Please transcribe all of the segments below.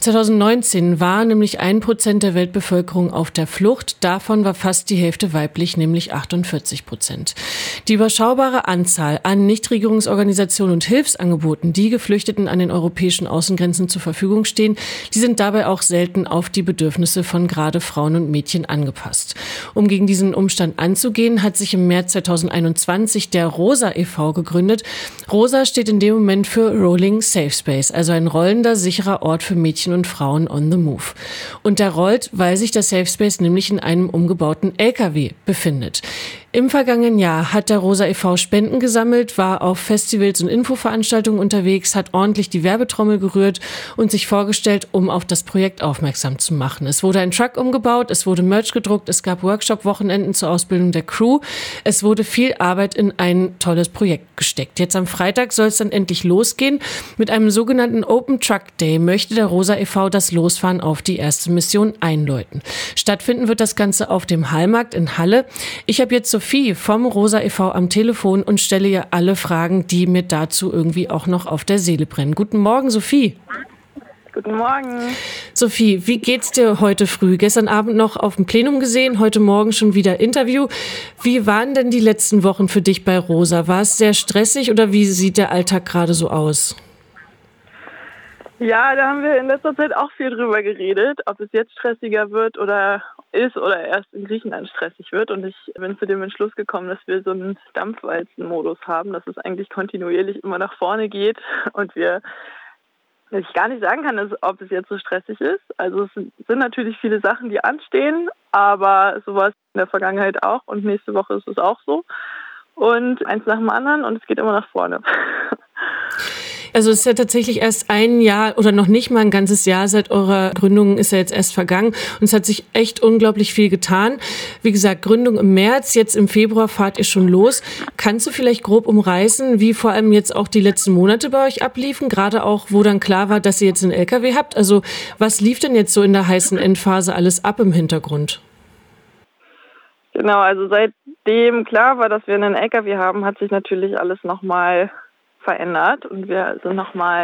2019 war nämlich 1% der Weltbevölkerung auf der Flucht. Davon war fast die Hälfte weiblich, nämlich 48%. Die überschaubare Anzahl an Nichtregierungsorganisationen und Hilfsangeboten, die Geflüchteten an den europäischen Außengrenzen zur Verfügung stehen, die sind dabei auch selten auf die Bedürfnisse von gerade Frauen und Mädchen angepasst. Um gegen diesen Umstand anzugehen, hat sich im März 2021 der ROSA e.V. gegründet. ROSA steht in dem Moment für Rolling Safe Space, also ein rollender, sicherer Ort für Mädchen und Frauen on the move. Und der rollt, weil sich der Safe Space nämlich in einem umgebauten LKW befindet. Im vergangenen Jahr hat der ROSA e.V. Spenden gesammelt, war auf Festivals und Infoveranstaltungen unterwegs, hat ordentlich die Werbetrommel gerührt und sich vorgestellt, um auf das Projekt aufmerksam zu machen. Es wurde ein Truck umgebaut, es wurde Merch gedruckt, es gab Workshop-Wochenenden zur Ausbildung der Crew. Es wurde viel Arbeit in ein tolles Projekt gesteckt. Jetzt am Freitag soll es dann endlich losgehen. Mit einem sogenannten Open Truck Day möchte der ROSA e.V. das Losfahren auf die erste Mission einläuten. Stattfinden wird das Ganze auf dem Hallmarkt in Halle. Ich habe jetzt Sophie vom ROSA e.V. am Telefon und stelle ihr alle Fragen, die mir dazu irgendwie auch noch auf der Seele brennen. Guten Morgen, Sophie. Guten Morgen. Sophie, wie geht's dir heute früh? Gestern Abend noch auf dem Plenum gesehen, heute Morgen schon wieder Interview. Wie waren denn die letzten Wochen für dich bei ROSA? War es sehr stressig oder wie sieht der Alltag gerade so aus? Ja, da haben wir in letzter Zeit auch viel drüber geredet, ob es jetzt stressiger wird oder erst in Griechenland stressig wird. Und ich bin zu dem Entschluss gekommen, dass wir so einen Dampfwalzen-Modus haben, dass es eigentlich kontinuierlich immer nach vorne geht und dass ich gar nicht sagen kann, ob es jetzt so stressig ist. Also es sind natürlich viele Sachen, die anstehen, aber so war es in der Vergangenheit auch und nächste Woche ist es auch so. Und eins nach dem anderen und es geht immer nach vorne. Also es ist ja tatsächlich erst ein Jahr oder noch nicht mal ein ganzes Jahr seit eurer Gründung ist ja jetzt erst vergangen und es hat sich echt unglaublich viel getan. Wie gesagt, Gründung im März, jetzt im Februar fahrt ihr schon los. Kannst du vielleicht grob umreißen, wie vor allem jetzt auch die letzten Monate bei euch abliefen, gerade auch, wo dann klar war, dass ihr jetzt einen LKW habt? Also was lief denn jetzt so in der heißen Endphase alles ab im Hintergrund? Genau, also seitdem klar war, dass wir einen LKW haben, hat sich natürlich alles nochmal verändert und wir sind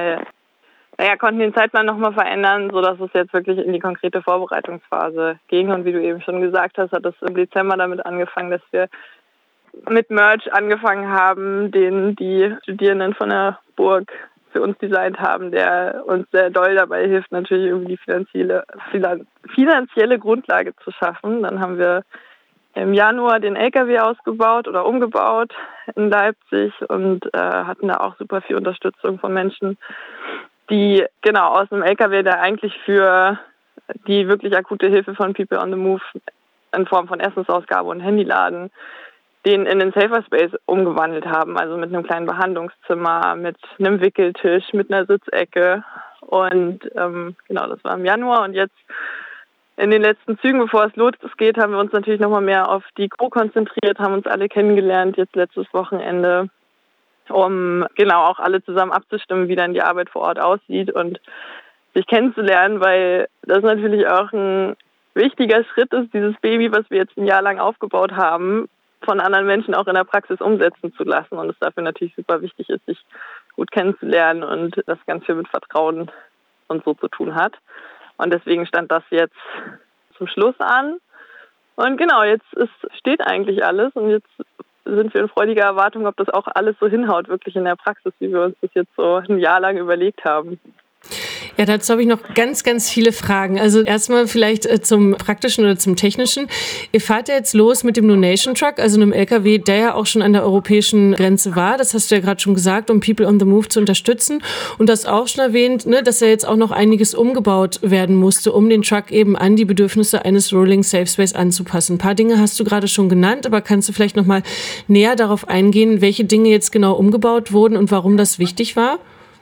konnten den Zeitplan nochmal verändern, sodass es jetzt wirklich in die konkrete Vorbereitungsphase ging. Und wie du eben schon gesagt hast, hat es im Dezember damit angefangen, dass wir mit Merch angefangen haben, den die Studierenden von der Burg für uns designt haben, der uns sehr doll dabei hilft, natürlich irgendwie die finanzielle Grundlage zu schaffen. Dann haben wir im Januar den LKW ausgebaut oder umgebaut in Leipzig und hatten da auch super viel Unterstützung von Menschen, die aus dem LKW, der eigentlich für die wirklich akute Hilfe von People on the Move in Form von Essensausgabe und Handyladen, den in den Safer Space umgewandelt haben, also mit einem kleinen Behandlungszimmer, mit einem Wickeltisch, mit einer Sitzecke und das war im Januar und jetzt in den letzten Zügen, bevor es losgeht, haben wir uns natürlich nochmal mehr auf die Crew konzentriert, haben uns alle kennengelernt, jetzt letztes Wochenende, um auch alle zusammen abzustimmen, wie dann die Arbeit vor Ort aussieht und sich kennenzulernen, weil das natürlich auch ein wichtiger Schritt ist, dieses Baby, was wir jetzt ein Jahr lang aufgebaut haben, von anderen Menschen auch in der Praxis umsetzen zu lassen und es dafür natürlich super wichtig ist, sich gut kennenzulernen und das ganz viel mit Vertrauen und so zu tun hat. Und deswegen stand das jetzt zum Schluss an. Und jetzt steht eigentlich alles. Und jetzt sind wir in freudiger Erwartung, ob das auch alles so hinhaut, wirklich in der Praxis, wie wir uns das jetzt so ein Jahr lang überlegt haben. Ja, dazu habe ich noch ganz, ganz viele Fragen. Also erstmal vielleicht zum Praktischen oder zum Technischen. Ihr fahrt ja jetzt los mit dem Donation Truck, also einem LKW, der ja auch schon an der europäischen Grenze war. Das hast du ja gerade schon gesagt, um People on the Move zu unterstützen. Und du hast auch schon erwähnt, dass ja jetzt auch noch einiges umgebaut werden musste, um den Truck eben an die Bedürfnisse eines Rolling Safe Space anzupassen. Ein paar Dinge hast du gerade schon genannt, aber kannst du vielleicht noch mal näher darauf eingehen, welche Dinge jetzt genau umgebaut wurden und warum das wichtig war?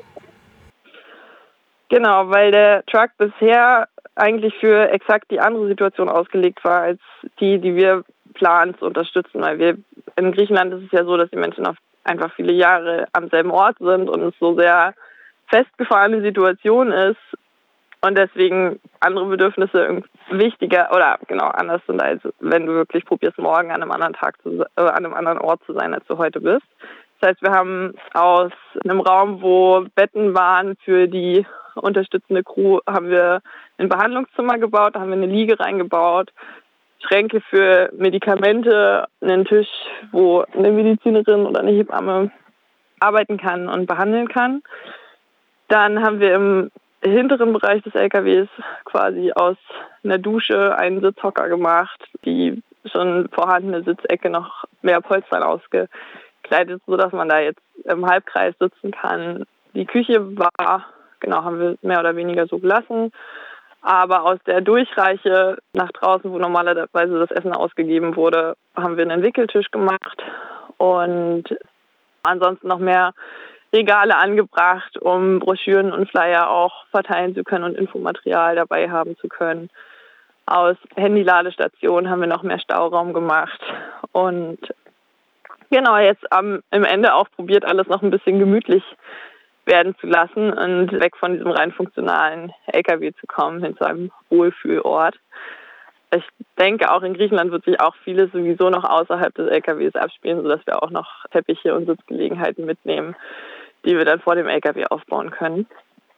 Genau, weil der Truck bisher eigentlich für exakt die andere Situation ausgelegt war, als die wir planen zu unterstützen. Weil in Griechenland ist es ja so, dass die Menschen einfach viele Jahre am selben Ort sind und es so sehr festgefahrene Situation ist und deswegen andere Bedürfnisse wichtiger oder anders sind, als wenn du wirklich probierst, morgen an einem anderen Ort zu sein, als du heute bist. Das heißt, wir haben aus einem Raum, wo Betten waren für die unterstützende Crew haben wir ein Behandlungszimmer gebaut, da haben wir eine Liege reingebaut, Schränke für Medikamente, einen Tisch, wo eine Medizinerin oder eine Hebamme arbeiten kann und behandeln kann. Dann haben wir im hinteren Bereich des LKWs quasi aus einer Dusche einen Sitzhocker gemacht, die schon vorhandene Sitzecke noch mehr Polstern ausgekleidet, sodass man da jetzt im Halbkreis sitzen kann. Die Küche haben wir mehr oder weniger so gelassen. Aber aus der Durchreiche nach draußen, wo normalerweise das Essen ausgegeben wurde, haben wir einen Wickeltisch gemacht und ansonsten noch mehr Regale angebracht, um Broschüren und Flyer auch verteilen zu können und Infomaterial dabei haben zu können. Aus Handyladestationen haben wir noch mehr Stauraum gemacht und genau jetzt am Ende auch probiert, alles noch ein bisschen gemütlich werden zu lassen und weg von diesem rein funktionalen LKW zu kommen, hin zu einem Wohlfühlort. Ich denke, auch in Griechenland wird sich auch vieles sowieso noch außerhalb des LKWs abspielen, sodass wir auch noch Teppiche und Sitzgelegenheiten mitnehmen, die wir dann vor dem LKW aufbauen können.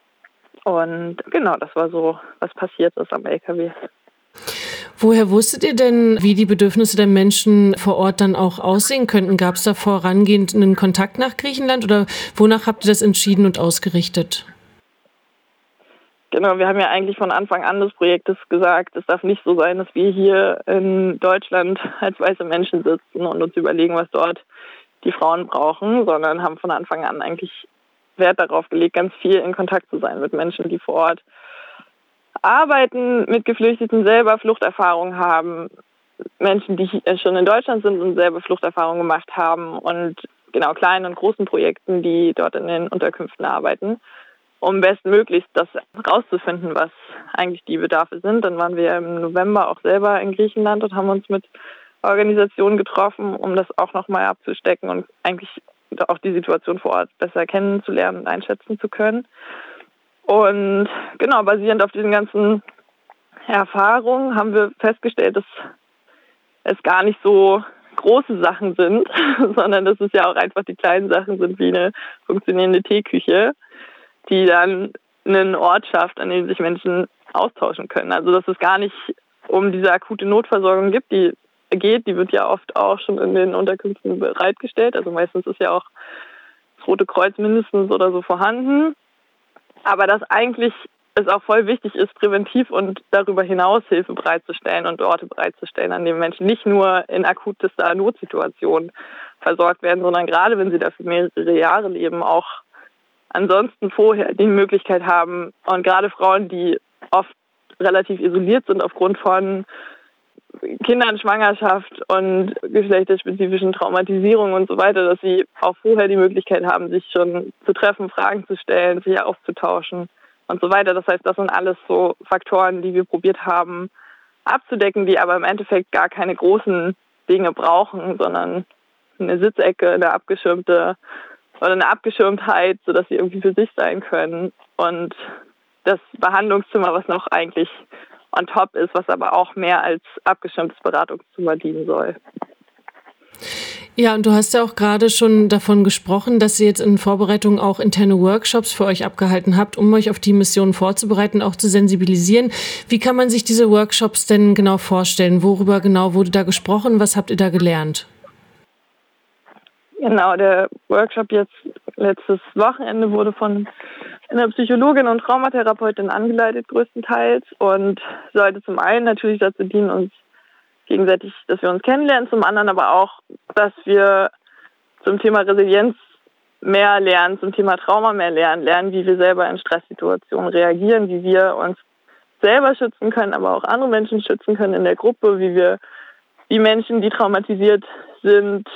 Und genau, das war so, was passiert ist am LKW. Woher wusstet ihr denn, wie die Bedürfnisse der Menschen vor Ort dann auch aussehen könnten? Gab es da vorangehend einen Kontakt nach Griechenland oder wonach habt ihr das entschieden und ausgerichtet? Genau, wir haben ja eigentlich von Anfang an des Projektes gesagt, es darf nicht so sein, dass wir hier in Deutschland als weiße Menschen sitzen und uns überlegen, was dort die Frauen brauchen, sondern haben von Anfang an eigentlich Wert darauf gelegt, ganz viel in Kontakt zu sein mit Menschen, die vor Ort arbeiten, mit Geflüchteten, selber Fluchterfahrung haben, Menschen, die schon in Deutschland sind und selber Fluchterfahrung gemacht haben und genau kleinen und großen Projekten, die dort in den Unterkünften arbeiten, um bestmöglichst das rauszufinden, was eigentlich die Bedarfe sind. Dann waren wir im November auch selber in Griechenland und haben uns mit Organisationen getroffen, um das auch nochmal abzustecken und eigentlich auch die Situation vor Ort besser kennenzulernen und einschätzen zu können. Und genau, basierend auf diesen ganzen Erfahrungen haben wir festgestellt, dass es gar nicht so große Sachen sind, sondern dass es ja auch einfach die kleinen Sachen sind, wie eine funktionierende Teeküche, die dann einen Ort schafft, an dem sich Menschen austauschen können. Also dass es gar nicht um diese akute Notversorgung die wird ja oft auch schon in den Unterkünften bereitgestellt. Also meistens ist ja auch das Rote Kreuz mindestens oder so vorhanden. Aber dass eigentlich es auch voll wichtig ist, präventiv und darüber hinaus Hilfe bereitzustellen und Orte bereitzustellen, an denen Menschen nicht nur in akutester Notsituation versorgt werden, sondern gerade wenn sie dafür mehrere Jahre leben, auch ansonsten vorher die Möglichkeit haben und gerade Frauen, die oft relativ isoliert sind aufgrund von Kindern, Schwangerschaft und geschlechterspezifischen Traumatisierungen und so weiter, dass sie auch vorher die Möglichkeit haben, sich schon zu treffen, Fragen zu stellen, sich auszutauschen und so weiter. Das heißt, das sind alles so Faktoren, die wir probiert haben abzudecken, die aber im Endeffekt gar keine großen Dinge brauchen, sondern eine Sitzecke, eine abgeschirmte oder eine Abgeschirmtheit, sodass sie irgendwie für sich sein können und das Behandlungszimmer, was noch eigentlich on top ist, was aber auch mehr als abgeschirmtes Beratungszimmer dienen soll. Ja, und du hast ja auch gerade schon davon gesprochen, dass ihr jetzt in Vorbereitung auch interne Workshops für euch abgehalten habt, um euch auf die Mission vorzubereiten, auch zu sensibilisieren. Wie kann man sich diese Workshops denn genau vorstellen? Worüber genau wurde da gesprochen? Was habt ihr da gelernt? Genau, der Workshop jetzt letztes Wochenende wurde von einer Psychologin und Traumatherapeutin angeleitet größtenteils und sollte zum einen natürlich dazu dienen, uns gegenseitig, dass wir uns kennenlernen, zum anderen aber auch, dass wir zum Thema Resilienz mehr lernen, zum Thema Trauma mehr lernen, wie wir selber in Stresssituationen reagieren, wie wir uns selber schützen können, aber auch andere Menschen schützen können in der Gruppe, wie wir die Menschen, die traumatisiert sind,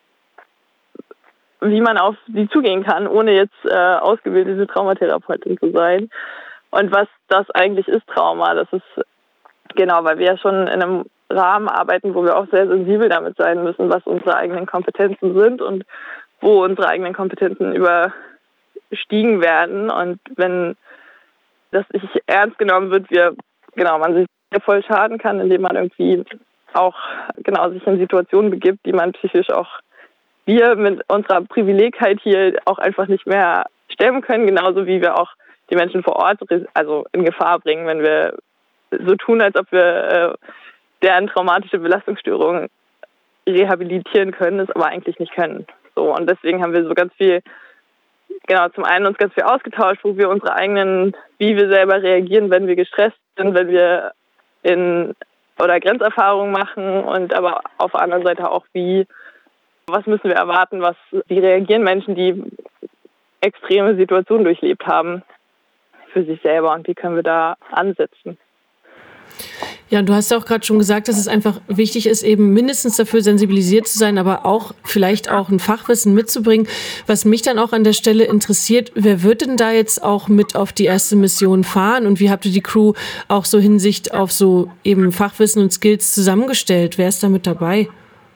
wie man auf sie zugehen kann, ohne jetzt ausgebildete Traumatherapeutin zu sein. Und was das eigentlich ist, Trauma, das ist genau, weil wir ja schon in einem Rahmen arbeiten, wo wir auch sehr sensibel damit sein müssen, was unsere eigenen Kompetenzen sind und wo unsere eigenen Kompetenzen überstiegen werden. Und wenn das nicht ernst genommen wird, man sich voll schaden kann, indem man irgendwie auch sich in Situationen begibt, die man psychisch auch wir mit unserer Privilegheit hier auch einfach nicht mehr stemmen können, genauso wie wir auch die Menschen vor Ort also in Gefahr bringen, wenn wir so tun, als ob wir deren traumatische Belastungsstörung rehabilitieren können, es aber eigentlich nicht können. So, und deswegen haben wir so ganz viel, zum einen uns ganz viel ausgetauscht, wo wir wie wir selber reagieren, wenn wir gestresst sind, wenn wir oder Grenzerfahrungen machen, und aber auf der anderen Seite auch was müssen wir erwarten, wie reagieren Menschen, die extreme Situationen durchlebt haben für sich selber, und wie können wir da ansetzen. Ja, und du hast ja auch gerade schon gesagt, dass es einfach wichtig ist, eben mindestens dafür sensibilisiert zu sein, aber auch vielleicht auch ein Fachwissen mitzubringen. Was mich dann auch an der Stelle interessiert, wer wird denn da jetzt auch mit auf die erste Mission fahren, und wie habt ihr die Crew auch so Hinsicht auf so eben Fachwissen und Skills zusammengestellt? Wer ist da mit dabei?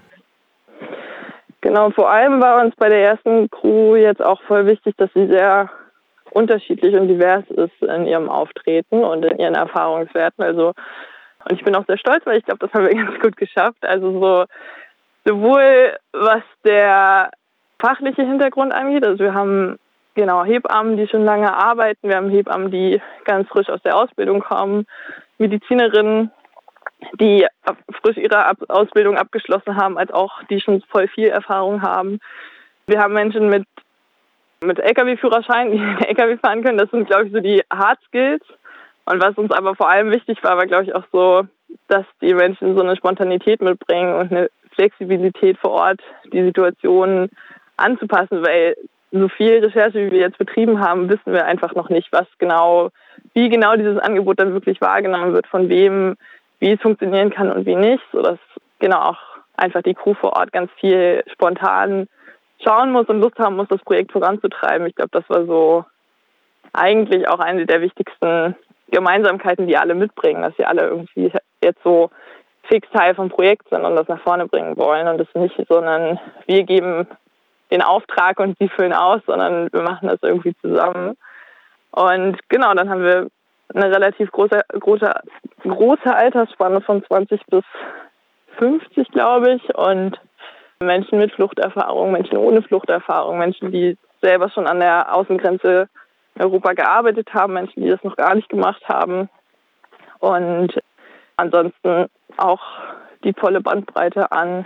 Genau, vor allem war uns bei der ersten Crew jetzt auch voll wichtig, dass sie sehr unterschiedlich und divers ist in ihrem Auftreten und in ihren Erfahrungswerten. Und ich bin auch sehr stolz, weil ich glaube, das haben wir ganz gut geschafft. Also sowohl was der fachliche Hintergrund angeht, also wir haben Hebammen, die schon lange arbeiten, wir haben Hebammen, die ganz frisch aus der Ausbildung kommen, Medizinerinnen, die frisch ihre Ausbildung abgeschlossen haben, als auch die schon voll viel Erfahrung haben. Wir haben Menschen mit LKW-Führerschein, die LKW fahren können. Das sind, glaube ich, so die Hard Skills. Und was uns aber vor allem wichtig war, glaube ich, auch so, dass die Menschen so eine Spontanität mitbringen und eine Flexibilität vor Ort, die Situation anzupassen, weil so viel Recherche, wie wir jetzt betrieben haben, wissen wir einfach noch nicht, wie genau dieses Angebot dann wirklich wahrgenommen wird, von wem, wie es funktionieren kann und wie nicht, sodass auch einfach die Crew vor Ort ganz viel spontan schauen muss und Lust haben muss, das Projekt voranzutreiben. Ich glaube, das war so eigentlich auch eine der wichtigsten Gemeinsamkeiten, die alle mitbringen, dass sie alle irgendwie jetzt so fix Teil vom Projekt sind und das nach vorne bringen wollen, und das nicht so wir geben den Auftrag und sie füllen aus, sondern wir machen das irgendwie zusammen. Und dann haben wir eine relativ große Altersspanne von 20 bis 50, glaube ich, und Menschen mit Fluchterfahrung, Menschen ohne Fluchterfahrung, Menschen, die selber schon an der Außengrenze Europa gearbeitet haben, Menschen, die das noch gar nicht gemacht haben, und ansonsten auch die volle Bandbreite an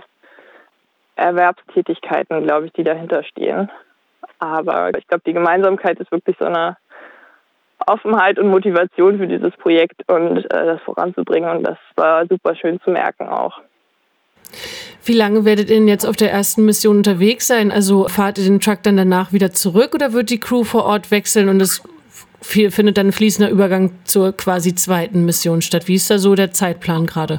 Erwerbstätigkeiten, glaube ich, die dahinter stehen. Aber ich glaube, die Gemeinsamkeit ist wirklich so eine Offenheit und Motivation für dieses Projekt und das voranzubringen, und das war super schön zu merken auch. Wie lange werdet ihr denn jetzt auf der ersten Mission unterwegs sein? Also fahrt ihr den Truck dann danach wieder zurück, oder wird die Crew vor Ort wechseln und es findet dann ein fließender Übergang zur quasi zweiten Mission statt? Wie ist da so der Zeitplan gerade?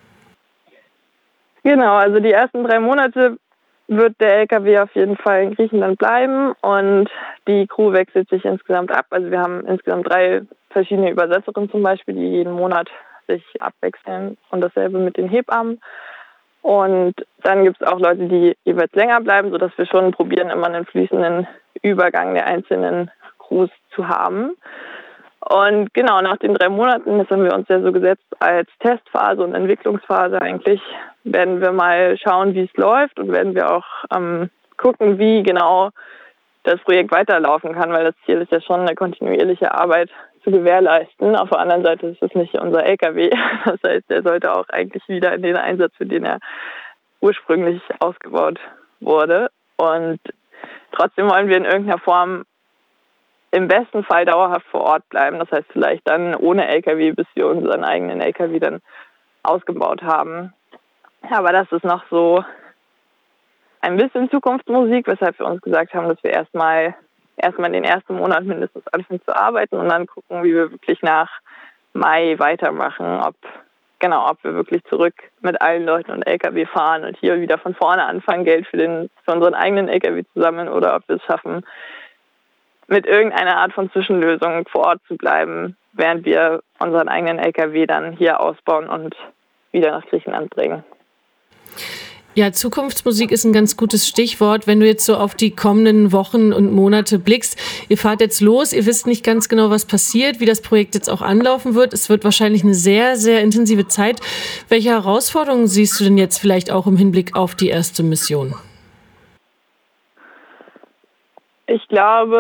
Genau, also die ersten 3 Monate wird der LKW auf jeden Fall in Griechenland bleiben und die Crew wechselt sich insgesamt ab. Also wir haben insgesamt 3 verschiedene Übersetzerinnen zum Beispiel, die jeden Monat sich abwechseln, und dasselbe mit den Hebammen. Und dann gibt es auch Leute, die jeweils länger bleiben, sodass wir schon probieren, immer einen fließenden Übergang der einzelnen Crews zu haben. Und nach den 3 Monaten, das haben wir uns ja so gesetzt als Testphase und Entwicklungsphase eigentlich, werden wir mal schauen, wie es läuft, und werden wir auch gucken, wie genau das Projekt weiterlaufen kann, weil das Ziel ist ja schon, eine kontinuierliche Arbeit zu gewährleisten. Auf der anderen Seite ist es nicht unser LKW. Das heißt, er sollte auch eigentlich wieder in den Einsatz, für den er ursprünglich ausgebaut wurde. Und trotzdem wollen wir in irgendeiner Form im besten Fall dauerhaft vor Ort bleiben. Das heißt, vielleicht dann ohne LKW, bis wir unseren eigenen LKW dann ausgebaut haben. Aber das ist noch so ein bisschen Zukunftsmusik, weshalb wir uns gesagt haben, dass wir erstmal in den ersten Monaten mindestens anfangen zu arbeiten und dann gucken, wie wir wirklich nach Mai weitermachen, ob wir wirklich zurück mit allen Leuten und LKW fahren und hier wieder von vorne anfangen, Geld für unseren eigenen LKW zu sammeln, oder ob wir es schaffen, mit irgendeiner Art von Zwischenlösung vor Ort zu bleiben, während wir unseren eigenen LKW dann hier ausbauen und wieder nach Griechenland bringen. Ja, Zukunftsmusik ist ein ganz gutes Stichwort. Wenn du jetzt so auf die kommenden Wochen und Monate blickst, ihr fahrt jetzt los, ihr wisst nicht ganz genau, was passiert, wie das Projekt jetzt auch anlaufen wird. Es wird wahrscheinlich eine sehr, sehr intensive Zeit. Welche Herausforderungen siehst du denn jetzt vielleicht auch im Hinblick auf die erste Mission? Ich glaube,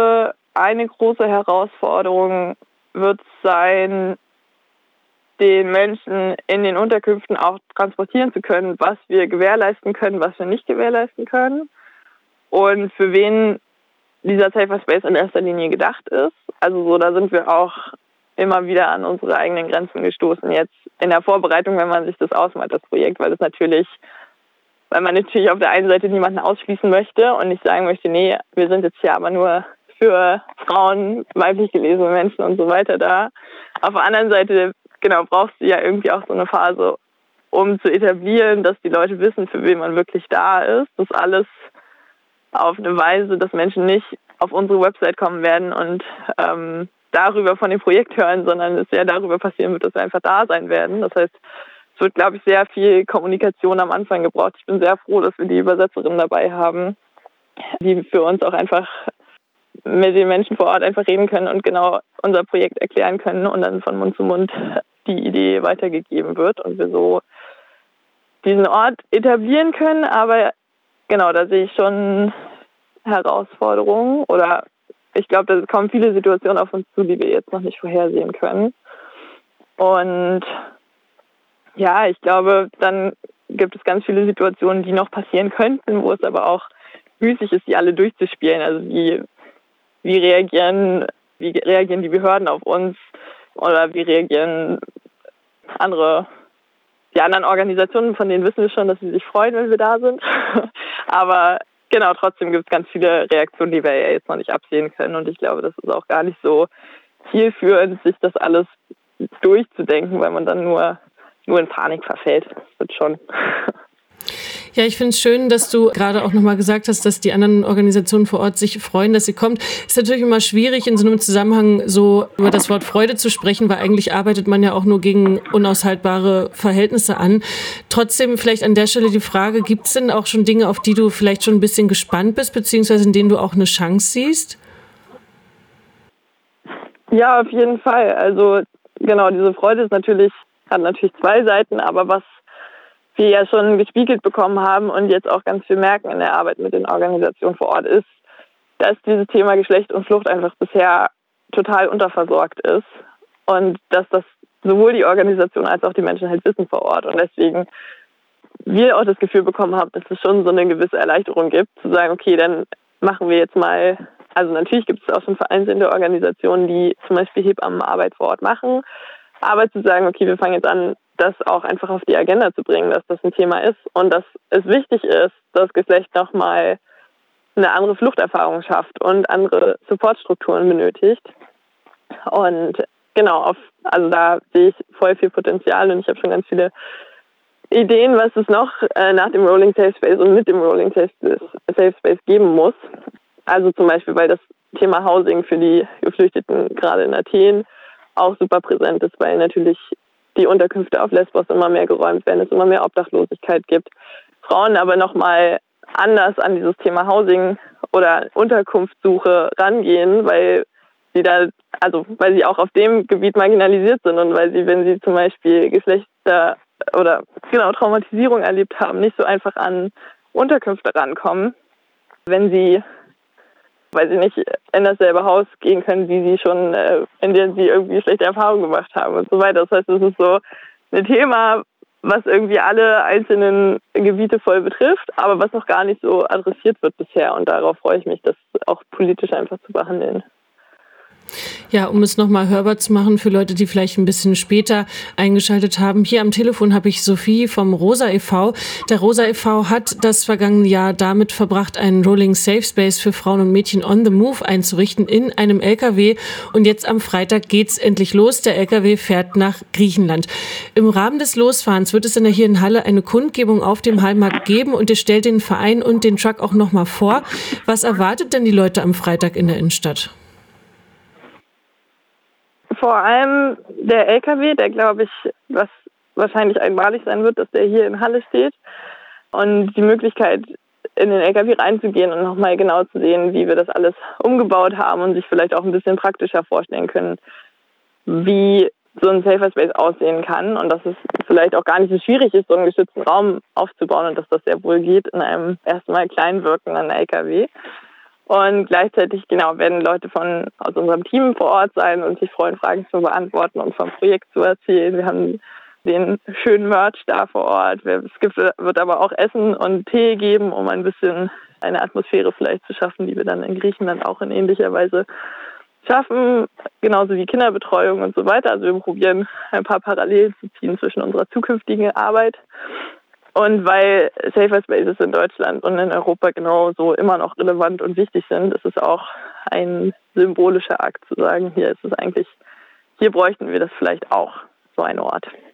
eine große Herausforderung wird sein, den Menschen in den Unterkünften auch transportieren zu können, was wir gewährleisten können, was wir nicht gewährleisten können und für wen dieser Safer Space in erster Linie gedacht ist. Also so, da sind wir auch immer wieder an unsere eigenen Grenzen gestoßen jetzt in der Vorbereitung, wenn man sich das ausmalt, das Projekt, weil man natürlich auf der einen Seite niemanden ausschließen möchte und nicht sagen möchte, nee, wir sind jetzt hier aber nur für Frauen, weiblich gelesene Menschen und so weiter da. Auf der anderen Seite, genau, brauchst du ja irgendwie auch so eine Phase, um zu etablieren, dass die Leute wissen, für wen man wirklich da ist. Das alles auf eine Weise, dass Menschen nicht auf unsere Website kommen werden und darüber von dem Projekt hören, sondern es ja darüber passieren wird, dass wir einfach da sein werden. Das heißt, es wird, glaube ich, sehr viel Kommunikation am Anfang gebraucht. Ich bin sehr froh, dass wir die Übersetzerin dabei haben, die für uns auch einfach mit den Menschen vor Ort einfach reden können und genau unser Projekt erklären können und dann von Mund zu Mund die Idee weitergegeben wird und wir so diesen Ort etablieren können. Aber genau, da sehe ich schon Herausforderungen oder ich glaube, da kommen viele Situationen auf uns zu, die wir jetzt noch nicht vorhersehen können. Und ja, ich glaube, dann gibt es ganz viele Situationen, die noch passieren könnten, wo es aber auch müßig ist, die alle durchzuspielen. Also wie reagieren die Behörden auf uns oder wie reagieren die anderen Organisationen, von denen wissen wir schon, dass sie sich freuen, wenn wir da sind. Aber genau, trotzdem gibt es ganz viele Reaktionen, die wir ja jetzt noch nicht absehen können. Und ich glaube, das ist auch gar nicht so zielführend, sich das alles durchzudenken, weil man dann nur in Panik verfällt. Das wird schon. Ja, ich finde es schön, dass du gerade auch nochmal gesagt hast, dass die anderen Organisationen vor Ort sich freuen, dass sie kommt. Ist natürlich immer schwierig, in so einem Zusammenhang so über das Wort Freude zu sprechen, weil eigentlich arbeitet man ja auch nur gegen unaushaltbare Verhältnisse an. Trotzdem vielleicht an der Stelle die Frage, gibt es denn auch schon Dinge, auf die du vielleicht schon ein bisschen gespannt bist, beziehungsweise in denen du auch eine Chance siehst? Ja, auf jeden Fall. Also genau, diese Freude hat natürlich zwei Seiten, aber was wir ja schon gespiegelt bekommen haben und jetzt auch ganz viel merken in der Arbeit mit den Organisationen vor Ort ist, dass dieses Thema Geschlecht und Flucht einfach bisher total unterversorgt ist und dass das sowohl die Organisation als auch die Menschen halt wissen vor Ort und deswegen wir auch das Gefühl bekommen haben, dass es schon so eine gewisse Erleichterung gibt, zu sagen, okay, dann machen wir jetzt mal, also natürlich gibt es auch schon vereinzelte Organisationen, die zum Beispiel Hebammenarbeit vor Ort machen, aber zu sagen, okay, wir fangen jetzt an, das auch einfach auf die Agenda zu bringen, dass das ein Thema ist und dass es wichtig ist, dass Geschlecht nochmal eine andere Fluchterfahrung schafft und andere Supportstrukturen benötigt. Und genau, also da sehe ich voll viel Potenzial und ich habe schon ganz viele Ideen, was es noch nach dem Rolling Safe Space und mit dem Rolling Safe Space geben muss. Also zum Beispiel, weil das Thema Housing für die Geflüchteten gerade in Athen auch super präsent ist, weil natürlich die Unterkünfte auf Lesbos immer mehr geräumt werden, es immer mehr Obdachlosigkeit gibt. Frauen aber nochmal anders an dieses Thema Housing oder Unterkunftssuche rangehen, weil sie auch auf dem Gebiet marginalisiert sind und weil sie, wenn sie zum Beispiel Traumatisierung erlebt haben, nicht so einfach an Unterkünfte rankommen, wenn sie, weil sie nicht in dasselbe Haus gehen können, wie sie schon, in dem sie irgendwie schlechte Erfahrungen gemacht haben und so weiter. Das heißt, es ist so ein Thema, was irgendwie alle einzelnen Gebiete voll betrifft, aber was noch gar nicht so adressiert wird bisher. Und darauf freue ich mich, das auch politisch einfach zu behandeln. Ja, um es nochmal hörbar zu machen für Leute, die vielleicht ein bisschen später eingeschaltet haben. Hier am Telefon habe ich Sophie vom Rosa e.V. Der Rosa e.V. hat das vergangene Jahr damit verbracht, einen Rolling Safe Space für Frauen und Mädchen on the Move einzurichten in einem LKW. Und jetzt am Freitag geht's endlich los. Der LKW fährt nach Griechenland. Im Rahmen des Losfahrens wird es dann hier in Halle eine Kundgebung auf dem Hallmarkt geben und ihr stellt den Verein und den Truck auch nochmal vor. Was erwartet denn die Leute am Freitag in der Innenstadt? Vor allem der LKW, der, glaube ich, was wahrscheinlich einmalig sein wird, dass der hier in Halle steht. Und die Möglichkeit, in den LKW reinzugehen und nochmal genau zu sehen, wie wir das alles umgebaut haben und sich vielleicht auch ein bisschen praktischer vorstellen können, wie so ein Safer Space aussehen kann. Und dass es vielleicht auch gar nicht so schwierig ist, so einen geschützten Raum aufzubauen und dass das sehr wohl geht in einem erstmal klein wirkenden LKW. Und gleichzeitig werden Leute aus unserem Team vor Ort sein und sich freuen, Fragen zu beantworten und vom Projekt zu erzählen. Wir haben den schönen Merch da vor Ort. Wird aber auch Essen und Tee geben, um ein bisschen eine Atmosphäre vielleicht zu schaffen, die wir dann in Griechenland auch in ähnlicher Weise schaffen, genauso wie Kinderbetreuung und so weiter. Also wir probieren ein paar Parallelen zu ziehen zwischen unserer zukünftigen Arbeit. Und weil Safer Spaces in Deutschland und in Europa genauso immer noch relevant und wichtig sind, ist es auch ein symbolischer Akt zu sagen, hier bräuchten wir das vielleicht auch, so einen Ort.